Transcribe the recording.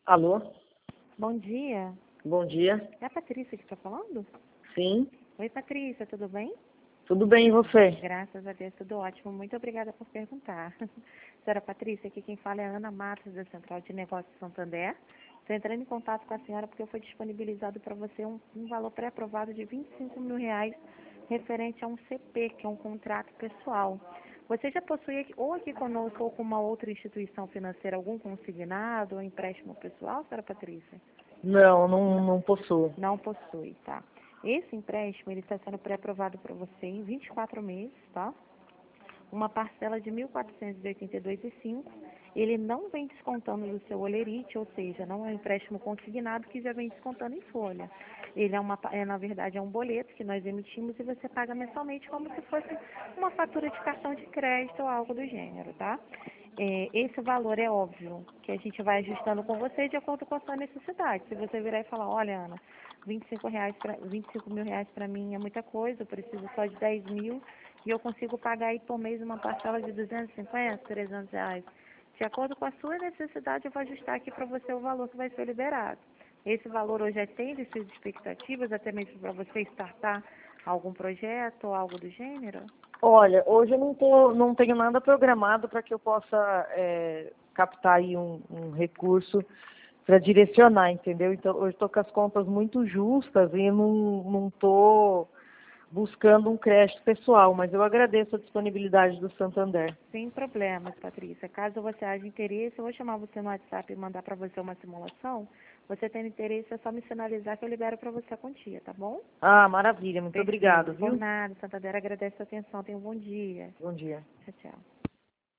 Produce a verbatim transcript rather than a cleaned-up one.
Alô? Bom dia. Bom dia. É a Patrícia que está falando? Sim. Oi, Patrícia, tudo bem? Tudo bem, e você? Graças a Deus, tudo ótimo. Muito obrigada por perguntar. Senhora Patrícia, aqui quem fala é a Ana Matos, da Central de Negócios Santander. Estou entrando em contato com a senhora porque foi disponibilizado para você um, um valor pré-aprovado de vinte e cinco mil reais referente a um C P, que é um contrato pessoal. Você já possui aqui- ou aqui conosco ou com uma outra instituição financeira algum consignado ou empréstimo pessoal, senhora Patrícia? Não, não, não possuo. Não possui, tá? Esse empréstimo, ele está sendo pré-aprovado para você em vinte e quatro meses, tá? Uma parcela de mil quatrocentos e oitenta e dois reais e cinco centavos. Ele não vem descontando do seu olerite, ou seja, não é um empréstimo consignado que já vem descontando em folha. Ele é, uma, é, na verdade, é um boleto que nós emitimos e você paga mensalmente como se fosse uma fatura de cartão de crédito ou algo do gênero, tá? É, esse valor é óbvio que a gente vai ajustando com você de acordo com a sua necessidade. Se você virar e falar, olha, Ana, vinte e cinco reais pra, vinte e cinco mil reais para mim é muita coisa, eu preciso só de dez mil e eu consigo pagar aí por mês uma parcela de duzentos e cinquenta, trezentos reais. De acordo com a sua necessidade, eu vou ajustar aqui para você o valor que vai ser liberado. Esse valor hoje atende suas expectativas, até mesmo para você startar algum projeto ou algo do gênero? Olha, hoje eu não, tô, não tenho nada programado para que eu possa é, captar aí um, um recurso para direcionar, entendeu? Então, hoje estou com as contas muito justas e não estou buscando um crédito pessoal, mas eu agradeço a disponibilidade do Santander. Sem problemas, Patrícia. Caso você haja interesse, eu vou chamar você no WhatsApp e mandar para você uma simulação. Você tendo interesse, é só me sinalizar que eu libero para você a quantia, tá bom? Ah, maravilha, muito Perfeito. obrigado, Por viu? nada, Santander agradece a sua atenção. Tenha um bom dia. Bom dia. Tchau, tchau.